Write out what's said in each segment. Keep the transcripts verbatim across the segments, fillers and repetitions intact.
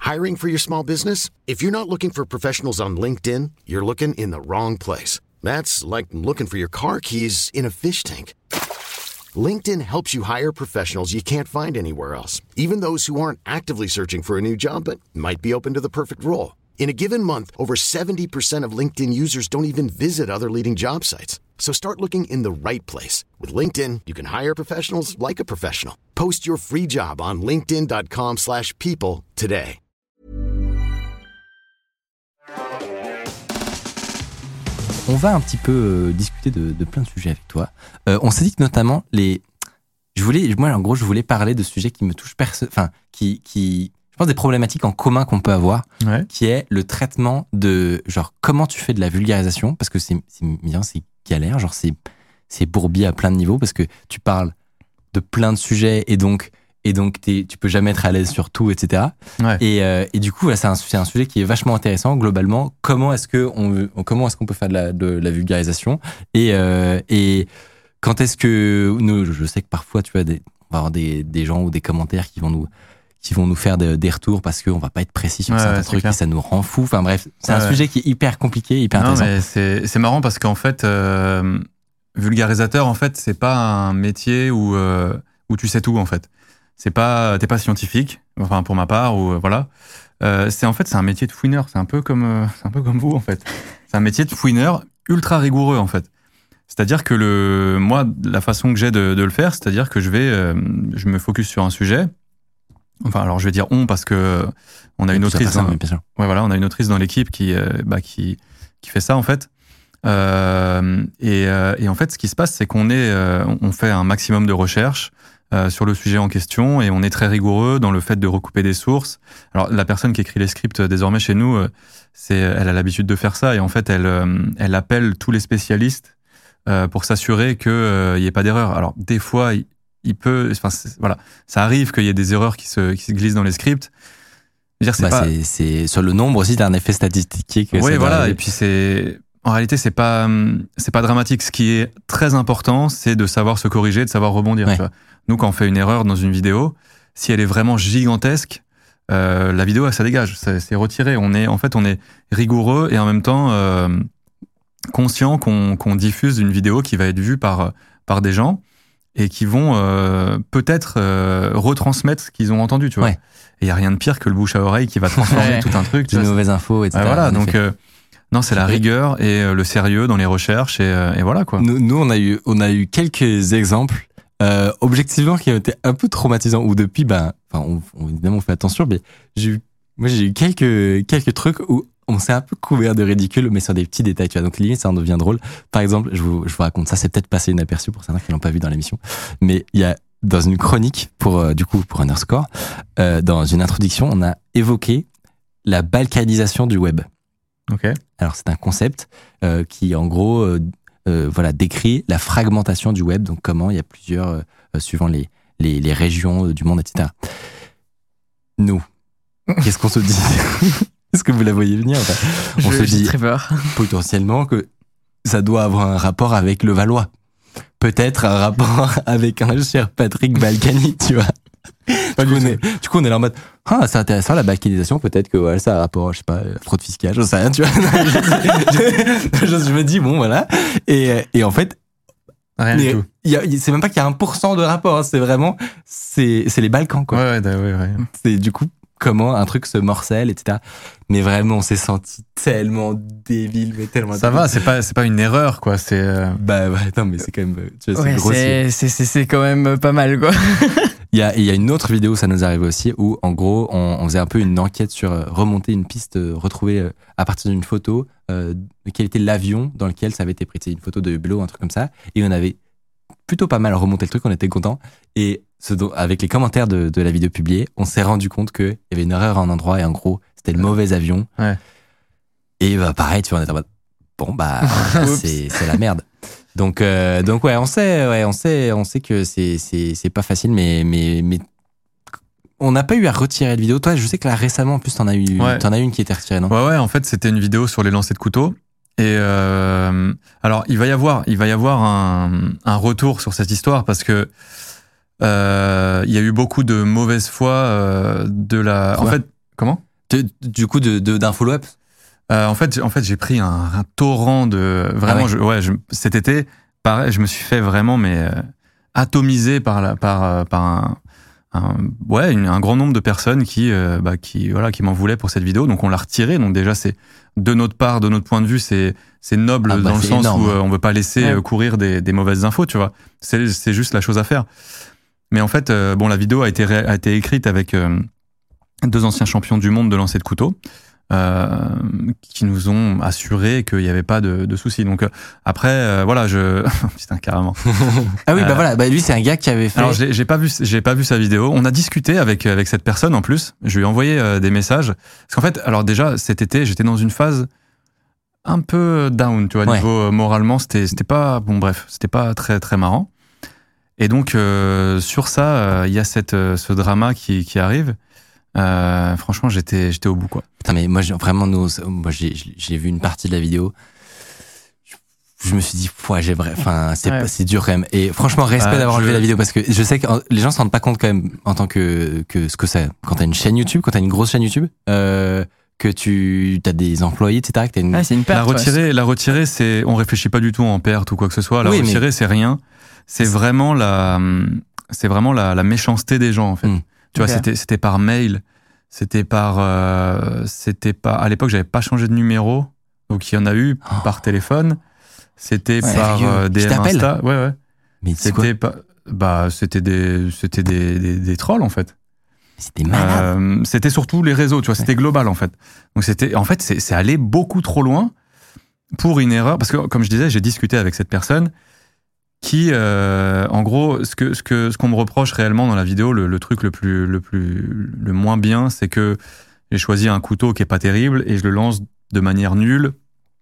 Hiring for your small business? If you're not looking for professionals on LinkedIn, you're looking in the wrong place. That's like looking for your car keys in a fish tank. LinkedIn helps you hire professionals you can't find anywhere else, even those who aren't actively searching for a new job but might be open to the perfect role. In a given month, over seventy percent of LinkedIn users don't even visit other leading job sites. So start looking in the right place. With LinkedIn, you can hire professionals like a professional. Post your free job on linkedin dot com slash people today. On va un petit peu euh, discuter de, de plein de sujets avec toi. Euh, on s'est dit que notamment les, je voulais, moi en gros, je voulais parler de sujets qui me touchent perso, enfin qui, qui, je pense des problématiques en commun qu'on peut avoir, ouais. qui est le traitement de genre comment tu fais de la vulgarisation parce que c'est, c'est bien, c'est galère, genre c'est, c'est bourbier à plein de niveaux parce que tu parles de plein de sujets et donc et donc t'es, tu peux jamais être à l'aise sur tout, et cetera. Ouais. Et, euh, et du coup, voilà, c'est, un, c'est un sujet qui est vachement intéressant globalement. Comment est-ce que on, comment est-ce qu'on peut faire de la, de la vulgarisation et, euh, et quand est-ce que nous, je sais que parfois, tu vois, des, on va avoir des, des gens ou des commentaires qui vont nous qui vont nous faire de, des retours parce qu'on va pas être précis sur ouais, certains ouais, trucs clair. et ça nous rend fou. Enfin bref, c'est ouais, un ouais. sujet qui est hyper compliqué, hyper non, intéressant. Mais c'est, c'est marrant parce qu'en fait, euh, vulgarisateur, en fait, c'est pas un métier où, euh, où tu sais tout, en fait. C'est pas, t'es pas scientifique, enfin pour ma part, ou euh, voilà. Euh, c'est en fait, c'est un métier de fouineur. C'est un peu comme, euh, c'est un peu comme vous, en fait. C'est un métier de fouineur ultra rigoureux, en fait. C'est-à-dire que le, moi, la façon que j'ai de, de le faire, c'est-à-dire que je vais, euh, je me focus sur un sujet. Enfin, alors je vais dire on parce que on a une autrice, dans, ouais, voilà, on a une autrice dans l'équipe qui, euh, bah, qui, qui fait ça en fait. Euh, et, euh, et en fait, ce qui se passe, c'est qu'on est, euh, on fait un maximum de recherches euh, sur le sujet en question et on est très rigoureux dans le fait de recouper des sources. Alors, la personne qui écrit les scripts désormais chez nous, c'est, elle a l'habitude de faire ça et en fait, elle, elle appelle tous les spécialistes euh, pour s'assurer qu'il n'y ait pas d'erreur. Alors, des fois, il, il peut, enfin, voilà, ça arrive qu'il y ait des erreurs qui se, qui se glissent dans les scripts. Dire, c'est, bah, pas... c'est, c'est sur le nombre aussi, t'as un effet statistique. Oui, voilà. Et puis c'est, en réalité, c'est pas, c'est pas dramatique. Ce qui est très important, c'est de savoir se corriger, de savoir rebondir. Ouais. Tu vois. Nous, quand on fait une erreur dans une vidéo, si elle est vraiment gigantesque, euh, la vidéo, elle, ça dégage, c'est, c'est retiré. On est, en fait, on est rigoureux et en même temps euh, conscient qu'on, qu'on diffuse une vidéo qui va être vue par par des gens et qui vont euh, peut-être euh, retransmettre ce qu'ils ont entendu, tu vois. Ouais. Et il n'y a rien de pire que le bouche à oreille qui va transformer ouais. tout un truc. Des mauvaises infos, et cetera. Ah, voilà, donc euh, non, c'est, c'est la vrai. Rigueur et euh, le sérieux dans les recherches et, euh, et voilà quoi. Nous, nous, on a eu, on a eu quelques exemples, euh, objectivement, qui ont été un peu traumatisants. Ou depuis, ben, enfin, on, on, évidemment, on fait attention, mais j'ai eu, moi, j'ai eu quelques, quelques trucs où on s'est un peu couvert de ridicule, mais sur des petits détails, tu vois. Donc, limite, ça en devient drôle. Par exemple, je vous, je vous raconte ça, c'est peut-être passé inaperçu pour certains qui l'ont pas vu dans l'émission, mais il y a, dans une chronique, pour, euh, du coup, pour Underscore, euh, dans une introduction, on a évoqué la balkanisation du web. Ok. Alors, c'est un concept, euh, qui, en gros, euh, euh, voilà, décrit la fragmentation du web. Donc, comment il y a plusieurs, euh, suivant les, les, les régions du monde, et cetera. Nous, qu'est-ce qu'on se dit? Est-ce que vous la voyez venir? Enfin, on je, se dit très peur. potentiellement que ça doit avoir un rapport avec le Valois. Peut-être un rapport avec un cher Patrick Balkany, tu vois. Du coup, on est, du coup, on est là en mode, ah, c'est intéressant, la balkanisation, peut-être que voilà, ça a un rapport, je sais pas, fraude fiscale, je sais rien, tu vois. je, je, je me dis, bon, voilà. Et, et en fait, rien du tout. Y a, c'est même pas qu'il y a un pour cent de rapport, hein, c'est vraiment, c'est, c'est les Balkans, quoi. Ouais, ouais, ouais, ouais. C'est du coup, comment un truc se morcelle, et cetera. Mais vraiment, on s'est senti tellement débile, mais tellement. Ça débile. va, c'est pas, c'est pas une erreur, quoi. C'est. Euh... Bah ouais, non, mais c'est quand même, tu vois, ouais, c'est grossier. C'est, c'est, c'est, c'est quand même pas mal, quoi. Il y a, il y a une autre vidéo, ça nous arrive aussi, où en gros, on, on faisait un peu une enquête sur euh, remonter une piste, euh, retrouver euh, à partir d'une photo euh, de quel était l'avion dans lequel ça avait été pris. C'est une photo de Hublot, un truc comme ça. Et on avait plutôt pas mal remonté le truc, on était contents. Et ce dont, avec les commentaires de, de la vidéo publiée, on s'est rendu compte qu'il y avait une erreur à un endroit et en gros, c'était le mauvais avion. Ouais. Et bah, pareil, tu vois, on était en mode, bon, bah, c'est, c'est la merde. Donc, euh, donc ouais, on sait, ouais, on sait, on sait que c'est, c'est, c'est pas facile, mais, mais, mais, on n'a pas eu à retirer la vidéo. Toi, je sais que là, récemment, en plus, t'en as eu, ouais. t'en as une qui était retirée, non? Ouais, ouais, en fait, c'était une vidéo sur les lancers de couteau. Et, euh, alors, il va y avoir, il va y avoir un, un retour sur cette histoire parce que, euh, il y a eu beaucoup de mauvaise foi, euh, de la, foi. en fait, comment? De, du coup, de, de, d'un follow-up euh, En fait, en fait j'ai pris un, un torrent de... Vraiment, ah ouais. je, ouais, je, cet été, pareil, je me suis fait vraiment mais, euh, atomiser par, la, par, euh, par un... Un, ouais, une, un grand nombre de personnes qui, euh, bah, qui, voilà, qui m'en voulaient pour cette vidéo. Donc on l'a retiré. Donc déjà, c'est de notre part, de notre point de vue, c'est, c'est noble ah bah, dans le sens énorme. Où euh, on veut pas laisser ouais. euh, courir des, des mauvaises infos, tu vois. C'est, c'est juste la chose à faire. Mais en fait, euh, bon, la vidéo a été, ré, a été écrite avec euh, deux anciens champions du monde de lancer de couteau. Euh, qui nous ont assuré qu'il n'y avait pas de, de soucis. Donc euh, après, euh, voilà, je putain carrément. ah oui, euh, bah voilà, bah lui c'est un gars qui avait fait. Alors j'ai, j'ai pas vu, j'ai pas vu sa vidéo. On a discuté avec avec cette personne en plus. Je lui ai envoyé euh, des messages parce qu'en fait, alors déjà cet été, j'étais dans une phase un peu down, tu vois, ouais. niveau euh, moralement, c'était c'était pas bon, bref, c'était pas très très marrant. Et donc euh, sur ça, il euh, y a cette euh, ce drama qui qui arrive. Euh, franchement, j'étais, j'étais au bout, quoi. Putain, mais moi, j'ai, vraiment, nous, moi, j'ai, j'ai vu une partie de la vidéo. Je, je me suis dit, ouais, j'ai vrai, enfin, c'est, ouais. c'est dur quand même. Et franchement, respect euh, d'avoir je... enlevé la vidéo parce que je sais que les gens se rendent pas compte quand même en tant que, que ce que c'est. Quand t'as une chaîne YouTube, quand t'as une grosse chaîne YouTube, euh, que tu as des employés, et cetera. Que t'as une... ah, c'est une perte. La retirer, ouais. la retirer, c'est, on réfléchit pas du tout en perte ou quoi que ce soit. La oui, retirer, mais... c'est rien. C'est vraiment la, c'est vraiment la, la méchanceté des gens, en fait. Mm. Tu okay. vois, c'était, c'était par mail, c'était par, euh, c'était pas, à l'époque, j'avais pas changé de numéro, donc il y en a eu oh. par téléphone, c'était ouais, par euh, D M Insta, ouais, ouais. Mais c'était pas, bah, c'était des, c'était des, des, des trolls, en fait. C'était malade. Euh, c'était surtout les réseaux, tu vois, ouais. c'était global, en fait. Donc c'était, en fait, c'est, c'est allé beaucoup trop loin pour une erreur, parce que, comme je disais, j'ai discuté avec cette personne, qui, euh, en gros, ce que ce que ce qu'on me reproche réellement dans la vidéo, le, le truc le plus le plus le moins bien, c'est que j'ai choisi un couteau qui est pas terrible et je le lance de manière nulle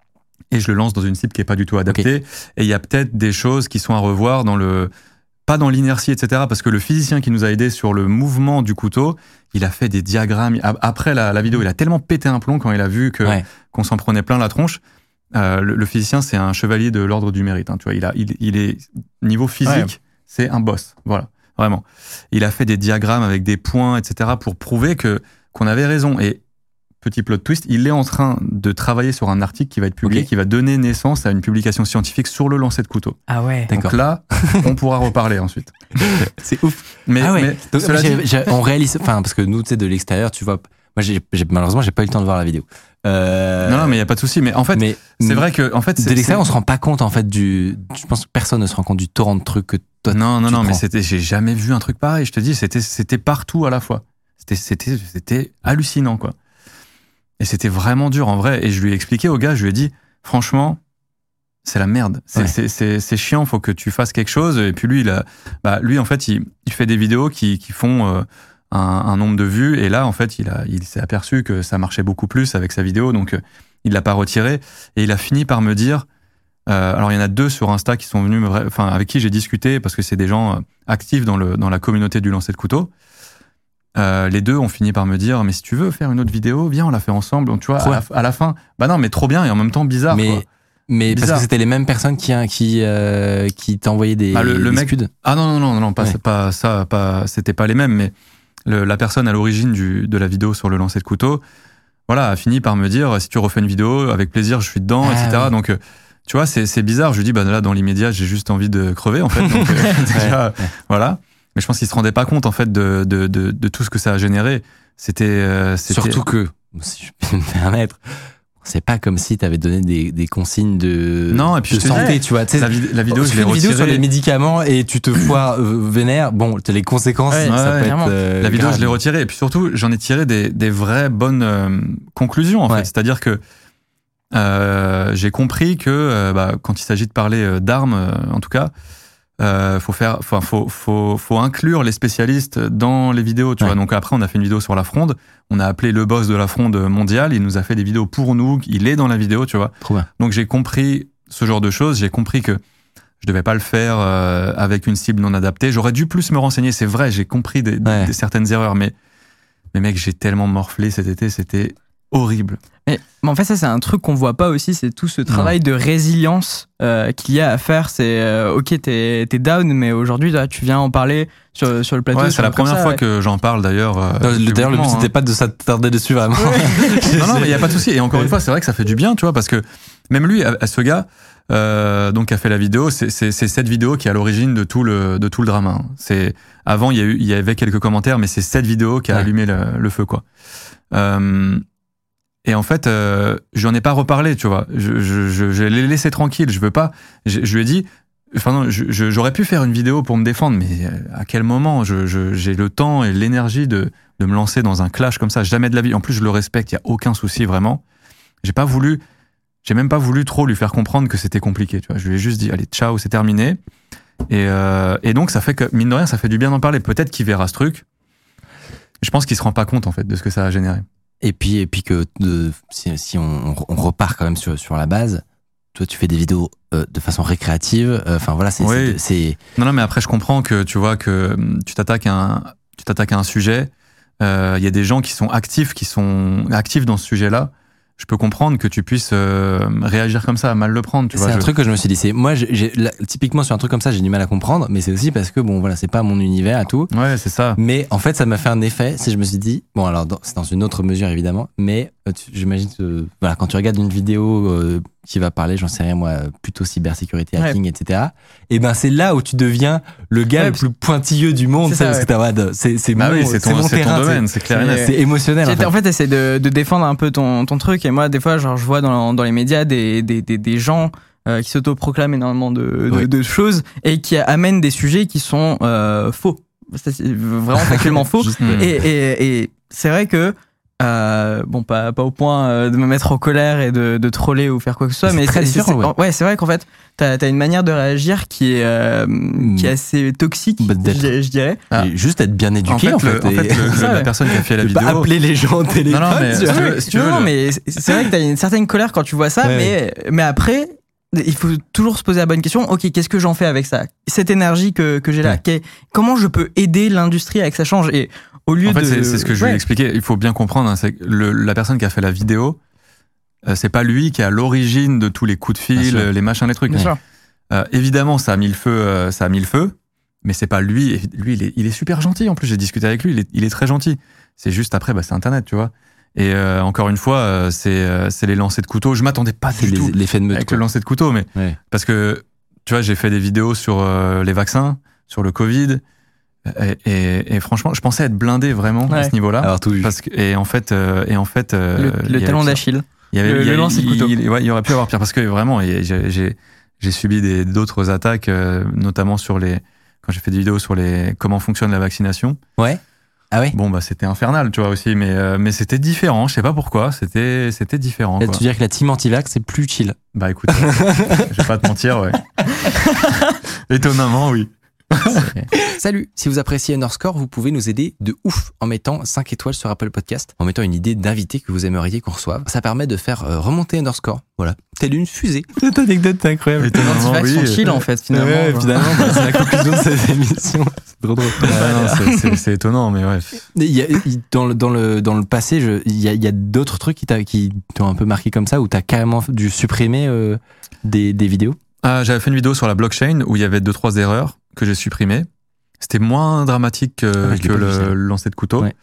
et je le lance dans une cible qui est pas du tout adaptée. Okay. Et il y a peut-être des choses qui sont à revoir dans le pas dans l'inertie, et cetera. Parce que le physicien qui nous a aidé sur le mouvement du couteau, il a fait des diagrammes. Après la, la vidéo, il a tellement pété un plomb quand il a vu que ouais. qu'on s'en prenait plein la tronche. Euh, le, le physicien, c'est un chevalier de l'ordre du mérite. Hein, tu vois, il a, il, il est niveau physique, ouais. c'est un boss. Voilà, vraiment. Il a fait des diagrammes avec des points, et cetera, pour prouver que qu'on avait raison. Et petit plot twist, il est en train de travailler sur un article qui va être publié, okay. qui va donner naissance à une publication scientifique sur le lancer de couteau. Ah ouais. Donc d'accord. là, on pourra reparler ensuite. C'est ouf. Mais, ah ouais. mais donc, j'ai, dit... j'ai, on réalise, enfin parce que nous, tu sais, de l'extérieur, tu vois. Moi, j'ai, j'ai, malheureusement, j'ai pas eu le temps de voir la vidéo. Euh... Non, non, mais il y a pas de souci. Mais en fait, mais, c'est vrai que, en fait, c'est, de l'extérieur, c'est... on se rend pas compte en fait du. Je pense que personne ne se rend compte du torrent de trucs que toi. Non, non, tu non, prends. mais c'était, j'ai jamais vu un truc pareil. Je te dis, c'était, c'était partout à la fois. C'était, c'était, c'était hallucinant, quoi. Et c'était vraiment dur en vrai. Et je lui ai expliqué au gars, je lui ai dit, franchement, c'est la merde. C'est, ouais. c'est, c'est, c'est chiant. Faut que tu fasses quelque chose. Et puis lui, il a, bah, lui, en fait, il, il fait des vidéos qui, qui font. Euh, Un, un nombre de vues et là en fait il a il s'est aperçu que ça marchait beaucoup plus avec sa vidéo donc euh, il l'a pas retiré et il a fini par me dire euh, alors il y en a deux sur Insta qui sont venus me, enfin avec qui j'ai discuté parce que c'est des gens actifs dans le dans la communauté du lancer de couteau. Euh, les deux ont fini par me dire mais si tu veux faire une autre vidéo viens on la fait ensemble donc tu vois à la, à la fin bah non mais trop bien et en même temps bizarre mais quoi. Mais bizarre. Parce que c'était les mêmes personnes qui qui euh, qui t'envoyaient des, ah, le, le des mec scuds. Ah non non non non pas ouais. pas ça pas c'était pas les mêmes mais Le, la personne à l'origine du, de la vidéo sur le lancer de couteau, voilà, a fini par me dire si tu refais une vidéo, avec plaisir, je suis dedans, ah, et cetera. Oui. Donc, tu vois, c'est, c'est bizarre. Je lui dis, bah là, dans l'immédiat, j'ai juste envie de crever, en fait. Donc, euh, déjà, ouais. voilà. Mais je pense qu'il se rendait pas compte, en fait, de, de, de, de tout ce que ça a généré. C'était, euh, c'était... Surtout que, si je peux me permettre, c'est pas comme si t'avais donné des, des consignes de, non, et puis de je santé, disais, tu vois. La, vid- la vidéo, je je l'ai retirée. Une vidéo sur les médicaments et tu te foires euh, vénère. Bon, les conséquences, ouais, ça ouais, peut être. Euh, la vidéo, grave. je l'ai retirée. Et puis surtout, j'en ai tiré des, des vraies bonnes euh, conclusions, en ouais. fait. C'est-à-dire que euh, j'ai compris que euh, bah, quand il s'agit de parler euh, d'armes, euh, en tout cas, euh, faut faire, enfin, faut, faut, faut inclure les spécialistes dans les vidéos, tu ouais. vois. Donc après, on a fait une vidéo sur la fronde. On a appelé le boss de la fronde mondiale. Il nous a fait des vidéos pour nous. Il est dans la vidéo, tu vois. Trop bien. Donc j'ai compris ce genre de choses. J'ai compris que je devais pas le faire euh, avec une cible non adaptée. J'aurais dû plus me renseigner. C'est vrai, j'ai compris des, ouais. des, des certaines erreurs, mais mais mec, j'ai tellement morflé cet été. C'était horrible. Mais, mais en fait, ça, c'est un truc qu'on voit pas aussi, c'est tout ce travail non. de résilience euh, qu'il y a à faire. C'est, euh, ok, t'es, t'es down, mais aujourd'hui, là, tu viens en parler sur, sur le plateau. Ouais, c'est la première ça, fois ouais. que j'en parle, d'ailleurs. Euh, non, d'ailleurs, le but, c'était hein. pas de s'attarder dessus, vraiment. Ouais. non, non, mais il n'y a pas de souci. Et encore une fois, c'est vrai que ça fait du bien, tu vois, parce que même lui, à, à ce gars, euh, donc, qui a fait la vidéo, c'est, c'est, c'est cette vidéo qui est à l'origine de tout le, de tout le drama. C'est, avant, il y a eu, il y avait quelques commentaires, mais c'est cette vidéo qui a ouais. allumé le, le feu, quoi. Euh, Et en fait, euh, je n'en ai pas reparlé, tu vois. Je, je, je, je l'ai laissé tranquille. Je veux pas. Je, je lui ai dit, enfin non, je, je, j'aurais pu faire une vidéo pour me défendre, mais à quel moment je, je, j'ai le temps et l'énergie de, de me lancer dans un clash comme ça? Jamais de la vie. En plus, je le respecte. Il y a aucun souci vraiment. J'ai pas voulu. J'ai même pas voulu trop lui faire comprendre que c'était compliqué. Tu vois. Je lui ai juste dit, allez, ciao, c'est terminé. Et, euh, et donc, ça fait que mine de rien, ça fait du bien d'en parler. Peut-être qu'il verra ce truc. Je pense qu'il se rend pas compte en fait de ce que ça a généré. Et puis, et puis que de, si, si on, on repart quand même sur, sur la base, toi, tu fais des vidéos euh, de façon récréative. Enfin, euh, voilà, c'est, oui. c'est, c'est. Non, non, mais après, je comprends que tu vois que tu t'attaques à un, tu t'attaques à un sujet. Il euh, y a des gens qui sont actifs, qui sont actifs dans ce sujet-là. Je peux comprendre que tu puisses euh, réagir comme ça, à mal le prendre. Tu c'est vois, un je... truc que je me suis dit. C'est moi, j'ai, j'ai, là, typiquement sur un truc comme ça, j'ai du mal à comprendre, mais c'est aussi parce que bon, voilà, c'est pas mon univers et tout. Ouais, c'est ça. Mais en fait, ça m'a fait un effet. Si je me suis dit, bon, alors dans, c'est dans une autre mesure évidemment, mais euh, tu, j'imagine que voilà, quand tu regardes une vidéo euh, qui va parler, j'en sais rien moi, plutôt cybersécurité, hacking, ouais. et cetera. Et ben c'est là où tu deviens le gars ouais, le plus pointilleux du monde, c'est ça, parce ouais. que t'as, c'est, c'est bah mon, oui, c'est ton, c'est mon c'est terrain, ton domaine, c'est, c'est clair et net. C'est émotionnel. En fait, en fait t'essaies de, de défendre un peu ton, ton truc. Et moi, des fois, genre, je vois dans, dans les médias des, des, des, des gens euh, qui s'autoproclament énormément de, de, oui. de choses et qui amènent des sujets qui sont euh, faux. C'est vraiment factuellement faux. Juste, et, et, et c'est vrai que Euh, bon, pas, pas au point de me mettre en colère et de, de troller ou faire quoi que ce soit, mais, mais c'est, c'est, c'est, c'est, ouais. ouais, c'est vrai qu'en fait, t'as, t'as une manière de réagir qui est, euh, mmh. qui est assez toxique, je, je dirais. Ah. Juste être bien éduqué, en fait. En fait, le, en fait le, ça, la ouais. personne qui a fait la vidéo. Pas appeler les gens au téléphone. Non, non, mais, si tu veux, si tu non, veux, non, le... mais c'est vrai que t'as une certaine colère quand tu vois ça, ouais. mais, mais après, il faut toujours se poser la bonne question. Ok, qu'est-ce que j'en fais avec ça? Cette énergie que, que j'ai là, ouais. comment je peux aider l'industrie à que ça change? Et au lieu en fait, de... c'est, c'est ce que je ouais. lui ai expliqué. Il faut bien comprendre, hein, c'est que le, la personne qui a fait la vidéo, euh, c'est pas lui qui est à l'origine de tous les coups de fil, les machins, les trucs. Bien sûr. Euh, évidemment, ça a mis le feu, euh, ça a mis le feu, mais c'est pas lui. Lui, il est, il est super gentil. En plus, j'ai discuté avec lui. Il est, il est très gentil. C'est juste après, bah, c'est Internet, tu vois. Et euh, encore une fois, euh, c'est, euh, c'est les lancers de couteau. Je m'attendais pas c'est du les, tout l'effet de meute, avec quoi. le lancer de couteau, mais ouais. parce que tu vois, j'ai fait des vidéos sur euh, les vaccins, sur le Covid. Et, et, et franchement, je pensais être blindé vraiment ouais. à ce niveau-là. Alors tout parce que et en fait, euh, et en fait, euh, le, le talon d'Achille. Il y avait, le, il y avait, le lancer de couteau. Il, il, ouais, il y aurait pu avoir pire parce que vraiment, j'ai, j'ai, j'ai subi des, d'autres attaques, euh, notamment sur les quand j'ai fait des vidéos sur les comment fonctionne la vaccination. Ouais. Ah ouais. Bon bah c'était infernal, tu vois aussi, mais euh, mais c'était différent. Je sais pas pourquoi. C'était c'était différent. Là, tu veux dire que la team anti-vax c'est plus chill. Bah écoute, je vais pas te mentir, ouais. Étonnamment, oui. Salut, si vous appréciez Underscore, vous pouvez nous aider de ouf en mettant cinq étoiles sur Apple Podcast, en mettant une idée d'invité que vous aimeriez qu'on reçoive. Ça permet de faire remonter Underscore. Voilà, telle une fusée. Cette anecdote est incroyable. Les oui, sont chill en fait finalement. Ouais, finalement, bah, c'est la conclusion de cette émission. C'est trop drôle. Ouais, non, c'est, c'est, c'est étonnant, mais ouais. Il y a, dans, le, dans, le, dans le passé, je, il, y a, il y a d'autres trucs qui, t'a, qui t'ont un peu marqué comme ça, où t'as carrément dû supprimer euh, des, des vidéos. Ah, j'avais fait une vidéo sur la blockchain où il y avait deux trois erreurs que j'ai supprimées. C'était moins dramatique que, ah, que le, le lancer de couteau. Ouais.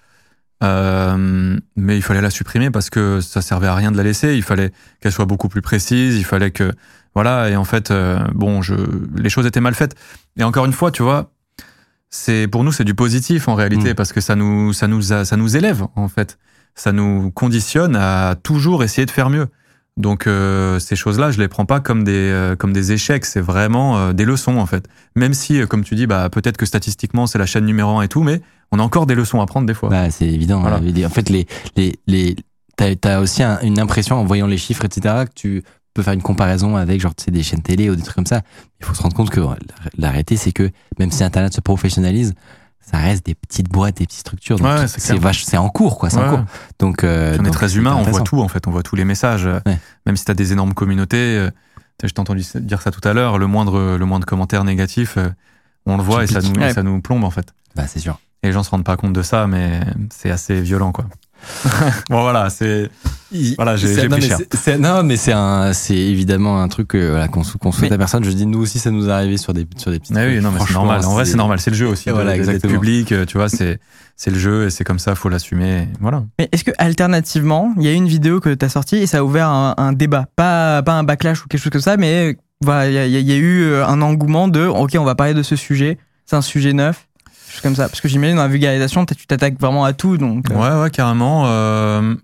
Euh, mais il fallait la supprimer parce que ça servait à rien de la laisser. Il fallait qu'elle soit beaucoup plus précise. Il fallait que, voilà. Et en fait, euh, bon, je, les choses étaient mal faites. Et encore une fois, tu vois, c'est, pour nous, c'est du positif en réalité mmh. parce que ça nous, ça nous, a, ça nous élève, en fait. Ça nous conditionne à toujours essayer de faire mieux. Donc euh, ces choses-là, je les prends pas comme des euh, comme des échecs, c'est vraiment euh, des leçons en fait. Même si, euh, comme tu dis, bah peut-être que statistiquement c'est la chaîne numéro un et tout, mais on a encore des leçons à prendre des fois. Bah c'est évident. Voilà. Hein. En fait, les les les t'as, t'as aussi un, une impression en voyant les chiffres, et cetera, que tu peux faire une comparaison avec genre tu sais des chaînes télé ou des trucs comme ça. Il faut se rendre compte que la réalité c'est que même si Internet se professionnalise, ça reste des petites boîtes, des petites structures. Donc ouais, c'est, c'est, vache, c'est en cours, quoi. C'est ouais. en cours. Donc, euh, on donc, est très humain, on voit tout, en fait. On voit tous les messages. Ouais. Même si t'as des énormes communautés, euh, je t'ai entendu dire ça tout à l'heure, le moindre, le moindre commentaire négatif, euh, on le voit et ça, nous, ouais. et ça nous plombe, en fait. Bah, c'est sûr. Et les gens se rendent pas compte de ça, mais c'est assez violent, quoi. Bon, voilà, c'est, Voilà, j'ai, c'est, j'ai non, pris mais cher. c'est, c'est, non, mais c'est un, c'est évidemment un truc que, voilà, qu'on, qu'on souhaite Mais- à personne. Je dis, nous aussi, ça nous est arrivé sur des, sur des petites. Ah oui, non, mais c'est Franchement, normal. En vrai, c'est normal. C'est le jeu aussi. Et de- voilà, de- d'être exactement. public, euh, tu vois, c'est, c'est le jeu et c'est comme ça, faut l'assumer. Voilà. Mais est-ce que alternativement, il y a une vidéo que tu as sortie et ça a ouvert un, un débat, pas pas un backlash ou quelque chose comme ça, mais voilà, il y, a- il y a eu un engouement de OK, on va parler de ce sujet, c'est un sujet neuf, quelque chose comme ça. Parce que j'imagine dans la vulgarisation, peut-être tu t'attaques vraiment à tout, donc. euh, Ouais, ouais, carrément. Euh...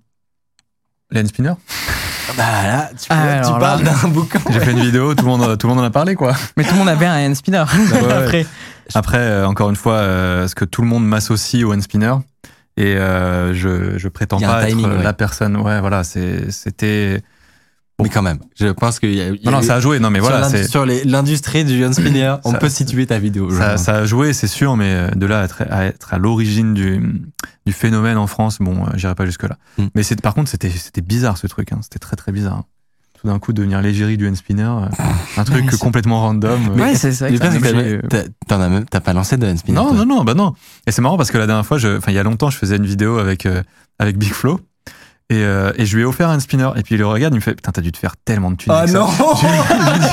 Lane Spinner. Bah là, tu, Ah, tu alors parles là. d'un bouquin. J'ai fait une vidéo, tout le monde, tout le monde en a parlé, quoi. Mais tout le monde avait un hand spinner. ouais. Après, Après, euh, encore une fois, euh, ce que tout le monde m'associe au hand spinner et euh, je, je prétends Il y a un pas timing, être ouais. la personne. Ouais, voilà, c'est, c'était. Mais quand même, je pense qu'il y a, il y a Non, non, eu- ça a joué. Non, mais sur, voilà, l'indu- c'est. sur les, l'industrie du hand spinner, on Ça- peut situer ta vidéo. Ça, genre. ça a joué, c'est sûr, mais euh, de là à être à, être à l'origine du, du phénomène en France, bon, euh, j'irai pas jusque-là. Mm. Mais c'est, par contre, c'était, c'était bizarre ce truc, hein. C'était très très bizarre. Tout d'un coup, devenir l'égérie du hand spinner, euh, un truc Mais c'est- complètement random. euh. ouais, c'est ça. Le pire, c'est que t'as- t'as- t'en as même, t'as pas lancé de hand spinner. Non, toi. non, non, bah non. Et c'est marrant parce que la dernière fois, je, enfin, il y a longtemps, je faisais une vidéo avec, euh, avec Big Flo. Et, euh, et je lui ai offert un spinner. Et puis il le regarde, il me fait, putain, t'as dû te faire tellement de thunes. Ah avec ça. non. Je lui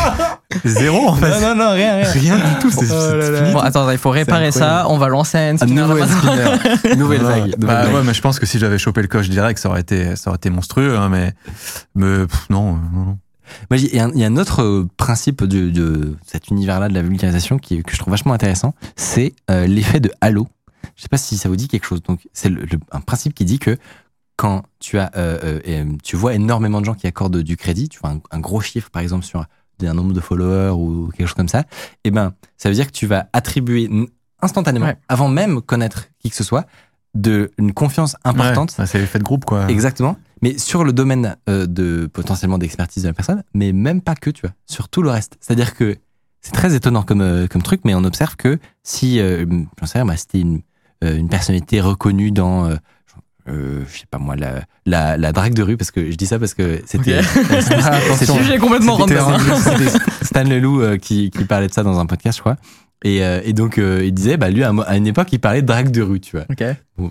ai dit, Zéro, en fait. Non, non, non, rien, rien. Rien du tout. C'est, Oh là c'est là. fini. Bon, attends, il faut réparer C'est ça. incroyable. On va lancer un hand Un spinner. nouveau hand spinner. Nouvelle Voilà. vague. nouvelle Bah vague. ouais, mais je pense que si j'avais chopé le coche direct, ça aurait été, ça aurait été monstrueux, hein, mais, mais pff, non, euh, non, non. Moi, il y, a un- il y a un autre euh, principe de, de cet univers-là de la vulgarisation qui, que je trouve vachement intéressant, c'est euh, l'effet de halo. Je sais pas si ça vous dit quelque chose. Donc, c'est le, le- un principe qui dit que quand tu as, euh, euh, et, euh, tu vois énormément de gens qui accordent du crédit, tu vois un, un gros chiffre par exemple sur un nombre de followers ou quelque chose comme ça, et ben, ça veut dire que tu vas attribuer n- instantanément, Ouais. avant même connaître qui que ce soit, de une confiance importante. Ouais, c'est l'effet de groupe, quoi. Exactement. Mais sur le domaine euh, de potentiellement d'expertise de la personne, mais même pas que, tu vois, sur tout le reste. C'est-à-dire que c'est très étonnant comme, euh, comme truc, mais on observe que si, euh, j'en sais rien, bah, c'était une, euh, une personnalité reconnue dans, euh, euh, je sais pas moi, la, la, la drague de rue, parce que je dis ça parce que c'était. Ok. c'était- c'était- Sujet complètement c'était- random. hein. c'était Stan Leloup euh, qui, qui parlait de ça dans un podcast, je crois. Et, euh, et donc, euh, il disait, bah, lui, à, un mo- à une époque, il parlait de drague de rue, tu vois. Ok.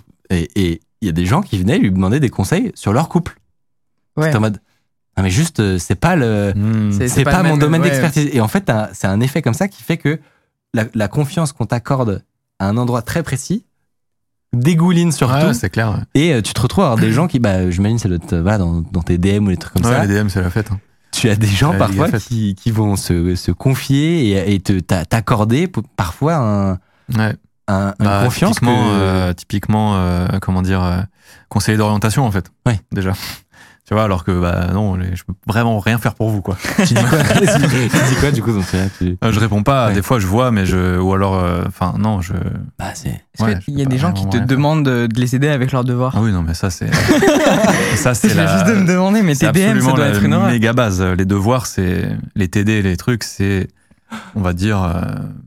Et et il y a des gens qui venaient lui demander des conseils sur leur couple. Ouais. C'était en mode, non mais juste, euh, c'est pas le, Mmh. C'est- c'est pas pas, le mon même- domaine ouais. d'expertise. Et en fait, t'as- c'est un effet comme ça qui fait que la, la confiance qu'on t'accorde à un endroit très précis dégouline sur Ouais, tout. c'est clair. Ouais, Et euh, tu te retrouves à avoir des gens qui, bah, j'imagine, c'est le, voilà, dans, dans tes D M ou des trucs comme ouais ça. les D M, c'est la fête. Hein. Tu as des gens Ouais, parfois les gars, faites. qui, qui vont se, se confier et, et te, t'a- t'accorder p- parfois un, Ouais. un, une Bah, confiance typiquement, que- euh, typiquement euh, comment dire, euh, conseiller d'orientation, en fait. Ouais. Déjà. Tu vois, alors que, bah, non, les- je peux vraiment rien faire pour vous, quoi. tu dis quoi, tu dis quoi du coup dans ce cas-là, tu- Euh, je réponds pas, Ouais. des fois je vois, mais je, ou alors, euh, enfin, non, je, Bah, c'est. Est-ce Ouais, qu'il je y a peux des pas gens qui vraiment te rien faire. demandent de, de les aider avec leurs devoirs? ah oui, non, mais ça, c'est, ça, c'est Je viens la, juste de me demander, mais c'est tes D M, ça absolument doit la être une horreur. méga base. Les devoirs, c'est, les T D, les trucs, c'est, on va dire, euh,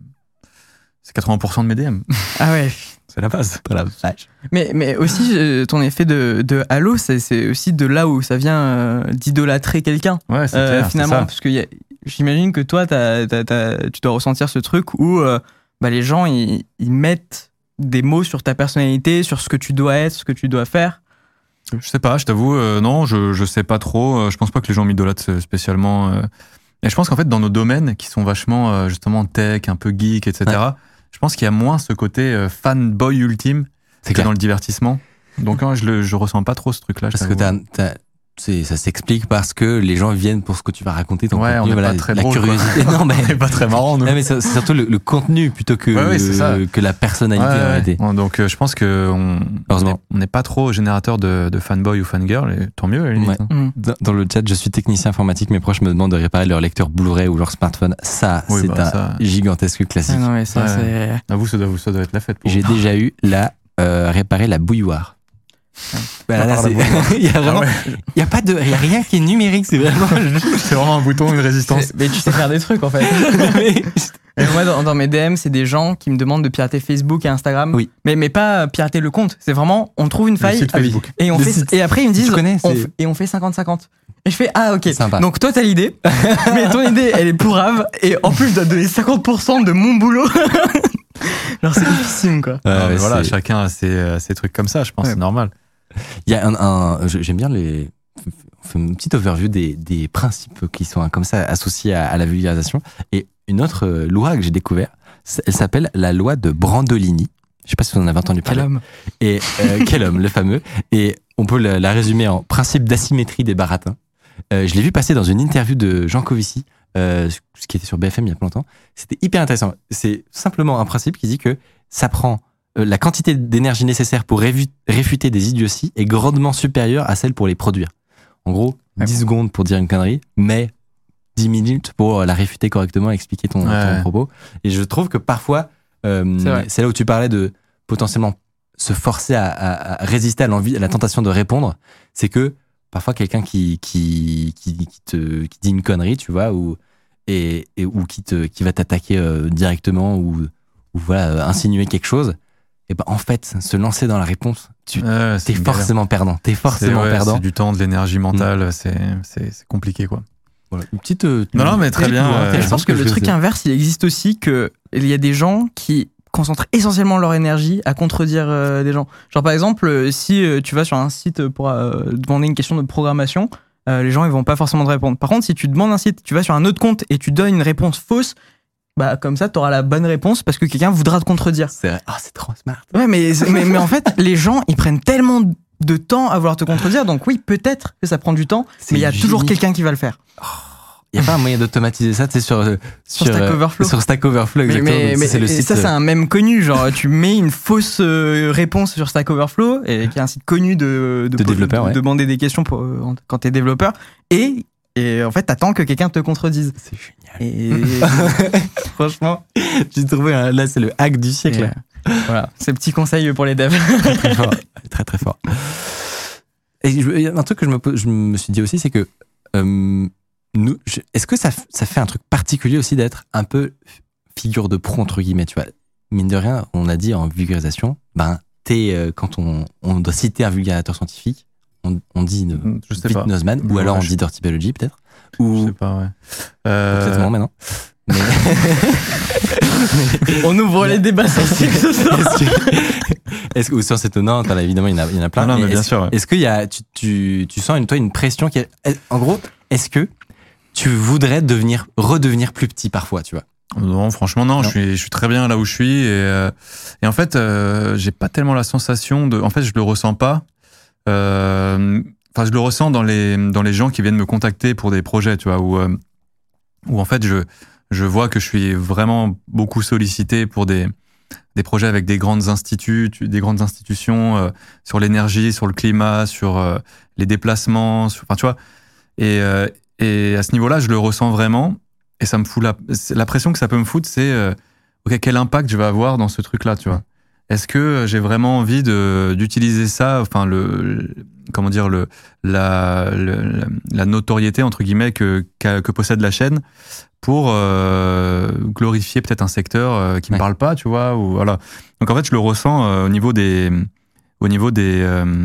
c'est quatre-vingts pour cent de mes D M. Ah ouais. C'est la base. Pas la vache. Mais, mais aussi, euh, ton effet de, de halo, c'est, c'est aussi de là où ça vient euh, d'idolâtrer quelqu'un, Ouais, c'est euh, clair, c'est finalement. ça. Parce que y a- j'imagine que toi, t'as, t'as, t'as- tu dois ressentir ce truc où euh, bah, les gens, ils, ils mettent des mots sur ta personnalité, sur ce que tu dois être, ce que tu dois faire. Je sais pas, je t'avoue, euh, non, je, je sais pas trop. Euh, Je pense pas que les gens m'idolâtrent spécialement. euh. Et je pense qu'en fait, dans nos domaines qui sont vachement, euh, justement, tech, un peu geek, et cetera, je pense qu'il y a moins ce côté euh, fanboy ultime C'est que clair. dans le divertissement. Donc, hein, je, le, je ressens pas trop ce truc-là. je Parce que t'avoue. t'as, t'as- c'est, ça s'explique parce que les gens viennent pour ce que tu vas raconter, ton Ouais, contenu, on n'est voilà, pas très la drôle, quoi. curiosité. Non, mais, On est pas très marrant, nous. non, mais c'est, c'est surtout le, le contenu plutôt que, Ouais, ouais, c'est ça. que la personnalité Ouais, en ouais. réalité. Bon, donc, euh, je pense que on Heureusement. on n'est pas trop générateur de, de fanboy ou fangirl, et tant mieux, à la limite. Ouais. hein. Mm. Dans, dans le chat, je suis technicien informatique, mes proches me demandent de réparer leur lecteur Blu-ray ou leur smartphone. Ça, Oui, c'est bah, un ça- gigantesque classique. Ah non, mais ça, Ouais. c'est. À vous, ça doit, ça doit être la fête. Pour J'ai vous. déjà eu la euh, réparer la bouilloire. Bah, là, Réparer la c'est- bouilloire. il y a Ah vraiment, ouais. il y a pas de, il y a rien qui est numérique, c'est vraiment. C'est vraiment un bouton, une résistance. c'est- Mais tu sais faire des trucs en fait. Et moi, dans, dans mes D M, c'est des gens qui me demandent de pirater Facebook et Instagram. Oui. Mais, mais pas pirater le compte. C'est vraiment, on trouve une faille. site ah oui. Facebook. Et, on Le fait, site. et après, ils me disent, Tu connais, on c'est- f- et on fait cinquante cinquante. Et je fais, ah ok. Sympa. Donc toi, t'as l'idée. Mais ton idée, elle est pourrave. Et en plus, je dois te donner cinquante pour cent de mon boulot. Alors c'est difficile, quoi. Ouais, Non, mais ouais, voilà, c'est- chacun a ses, a ses trucs comme ça, je pense, Ouais. c'est normal. Il y a un, un- je- j'aime bien les fait une petite overview des, des principes qui sont comme ça associés à, à la vulgarisation. Et une autre loi que j'ai découvert, elle s'appelle la loi de Brandolini. Je sais pas si vous en avez entendu parler. Quel homme. Et euh, quel homme, le fameux. Et on peut la, la résumer en principe d'asymétrie des baratins. Euh, je l'ai vu passer dans une interview de Jean Covici, euh, ce qui était sur B F M il y a pas longtemps. C'était hyper intéressant. C'est simplement un principe qui dit que ça prend euh, la quantité d'énergie nécessaire pour révu- réfuter des idioties est grandement supérieure à celle pour les produire. En gros, ouais. dix secondes pour dire une connerie, mais dix minutes pour la réfuter correctement et expliquer ton, ouais. ton propos. Et je trouve que parfois, euh, c'est, c'est là où tu parlais de potentiellement se forcer à, à, à résister à l'envie, à la tentation de répondre. C'est que parfois quelqu'un qui, qui, qui, qui, te, qui dit une connerie, tu vois, ou, et, et, ou qui, te, qui va t'attaquer euh, directement ou, ou voilà, insinuer quelque chose, et ben en fait, se lancer dans la réponse, tu ouais, t'es forcément perdant. T'es forcément c'est, ouais, perdant. C'est du temps, de l'énergie mentale, mmh. c'est, c'est, c'est compliqué, quoi. Voilà, une petite. Euh, non, non, mais très bien. Euh, je pense que, que le truc dire. inverse, il existe aussi que il y a des gens qui concentrent essentiellement leur énergie à contredire euh, des gens. Genre par exemple, euh, si euh, tu vas sur un site pour euh, demander une question de programmation, euh, les gens ils vont pas forcément te répondre. Par contre, si tu demandes un site, tu vas sur un autre compte et tu donnes une réponse fausse, bah comme ça, t'auras la bonne réponse parce que quelqu'un voudra te contredire. C'est vrai. Ah, c'est trop smart. Ouais, mais mais, mais en fait, les gens ils prennent tellement de temps à vouloir te contredire, donc oui, peut-être que ça prend du temps, c'est mais il y a génique. Toujours quelqu'un qui va le faire. Oh. Il n'y a pas un moyen d'automatiser ça, tu sais, sur, sur, sur Stack Overflow. Sur Stack Overflow, exactement. Mais, mais, c'est le site. Ça, c'est un mème connu. Genre, tu mets une fausse réponse sur Stack Overflow, et qui est un site connu de, de, de développeurs, de, ouais. de demander des questions pour, quand t'es développeur. Et, et en fait, t'attends que quelqu'un te contredise. C'est génial. Et franchement, j'ai trouvé, un, là, c'est le hack du siècle. Et, voilà. C'est petit conseil pour les devs. Très, très fort. Très, très fort. Et je, un truc que je me, je me suis dit aussi, c'est que, euh, nous, je, est-ce que ça, ça fait un truc particulier aussi d'être un peu figure de proue, entre guillemets, tu vois? Mine de rien, on a dit en vulgarisation, ben, t'es, euh, quand on, on doit citer un vulgarisateur scientifique, on, on dit une, je sais pas. Nozman, ou ouais, alors on je... dit Dirty Biology, peut-être. Ou... Je sais pas, ouais. Euh... Peut-être moi maintenant. Mais... on ouvre les débats scientifiques ce soir. Est-ce que, est-ce que, ou sciences étonnantes, évidemment, il y en a, il y en a plein. Non, non, mais mais bien est-ce, sûr. Ouais. Est-ce qu'il y a, tu, tu, tu sens une, toi, une pression qui est, en gros, est-ce que tu voudrais devenir, redevenir plus petit parfois, tu vois? Non, franchement, non, non. Je suis, je suis très bien là où je suis. Et, euh, et en fait, euh, j'ai pas tellement la sensation de. En fait, je le ressens pas. Euh, Enfin, je le ressens dans les, dans les gens qui viennent me contacter pour des projets, tu vois, où, euh, où en fait, je, je vois que je suis vraiment beaucoup sollicité pour des, des projets avec des grandes instituts, des grandes institutions euh, sur l'énergie, sur le climat, sur euh, les déplacements, sur, enfin, tu vois. Et, euh, et à ce niveau-là, je le ressens vraiment. Et ça me fout la, la pression que ça peut me foutre, c'est, euh, ok, quel impact je vais avoir dans ce truc-là, tu vois. Est-ce que j'ai vraiment envie de, d'utiliser ça, enfin, le, le comment dire, le, la, le, la notoriété, entre guillemets, que, que, que possède la chaîne pour euh, glorifier peut-être un secteur euh, qui me ouais. parle pas, tu vois, ou voilà. Donc en fait, je le ressens euh, au niveau des, au niveau des, euh,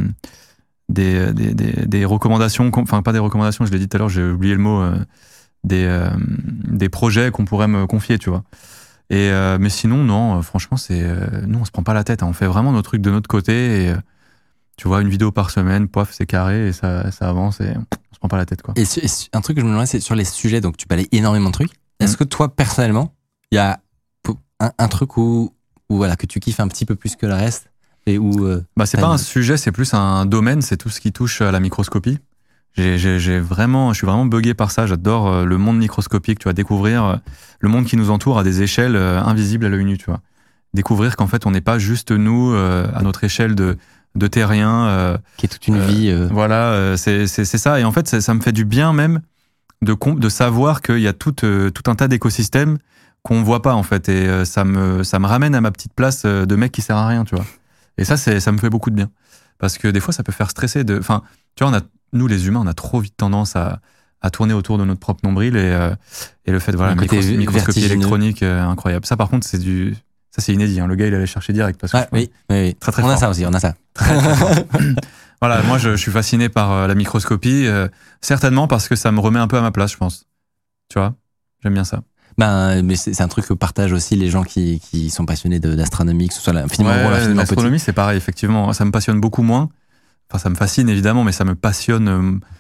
des, des, des, des recommandations, enfin pas des recommandations, je l'ai dit tout à l'heure, j'ai oublié le mot, euh, des, euh, des projets qu'on pourrait me confier, tu vois. Et euh, mais sinon, non, franchement, c'est, euh, nous, on se prend pas la tête, hein, on fait vraiment nos trucs de notre côté et euh, tu vois, une vidéo par semaine, pof, c'est carré et ça, ça avance et on se prend pas la tête, quoi. Et, et un truc que je me demandais, c'est sur les sujets, donc tu parlais énormément de trucs. Est-ce mmh. que toi, personnellement, il y a un, un truc où, où voilà, que tu kiffes un petit peu plus que le reste et où euh, bah, c'est pas une... un sujet, c'est plus un domaine, c'est tout ce qui touche à la microscopie. J'ai, j'ai, j'ai vraiment, je suis vraiment buggé par ça. J'adore le monde microscopique, tu vois, découvrir le monde qui nous entoure à des échelles invisibles à l'œil nu, tu vois. Découvrir qu'en fait, on n'est pas juste nous euh, à notre échelle de de terrien, euh, qui est toute une euh, vie. Euh... Voilà, euh, c'est c'est c'est ça. Et en fait, ça, ça me fait du bien même de de savoir qu'il y a tout euh, tout un tas d'écosystèmes qu'on voit pas en fait. Et euh, ça me ça me ramène à ma petite place de mec qui sert à rien, tu vois. Et ça, c'est ça me fait beaucoup de bien parce que des fois, ça peut faire stresser. De, enfin, tu vois, on a nous les humains, on a trop vite tendance à, à tourner autour de notre propre nombril et, euh, et le fait de voilà, micros, microscopie électronique, euh, incroyable. Ça, par contre, c'est du, ça c'est inédit. Hein. Le gars, il allait chercher direct parce que ouais, oui, oui, oui, très très on fort. On a ça aussi, on a ça. Très, très fort. Voilà, moi, je, je suis fasciné par euh, la microscopie, euh, certainement parce que ça me remet un peu à ma place, je pense. Tu vois, j'aime bien ça. Ben, mais c'est, c'est un truc que partagent aussi les gens qui, qui sont passionnés de, d'astronomie, que ce soit l'infiniment ouais, gros, l'infiniment petit. L'astronomie, c'est pareil, effectivement. Ça me passionne beaucoup moins. Enfin, ça me fascine évidemment, mais ça me passionne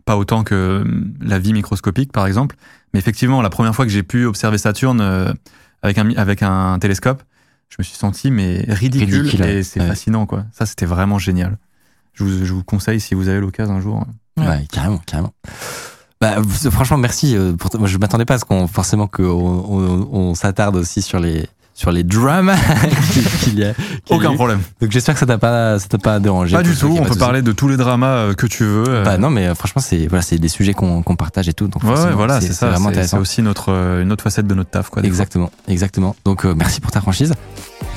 pas autant que la vie microscopique, par exemple. Mais effectivement, la première fois que j'ai pu observer Saturne euh, avec un avec un télescope, je me suis senti mais ridicule, ridicule et c'est ouais. fascinant, quoi. Ça, c'était vraiment génial. Je vous, je vous conseille si vous avez l'occasion un jour. Ouais, ouais carrément, carrément. Bah, franchement, merci. Pour t- Moi, je m'attendais pas à ce qu'on forcément qu'on on, on s'attarde aussi sur les sur les dramas qu'il y a. Qu'il Aucun y a problème. Donc j'espère que ça t'a pas ça t'a pas dérangé. Pas du tout. On peut parler de tous les dramas que tu veux. Bah non, mais franchement, c'est voilà, c'est des sujets qu'on qu'on partage et tout. Donc ouais, ouais voilà, c'est, c'est, c'est ça. vraiment c'est, intéressant. C'est aussi notre une autre facette de notre taf, quoi. Exactement, exactement. Donc euh, merci pour ta franchise.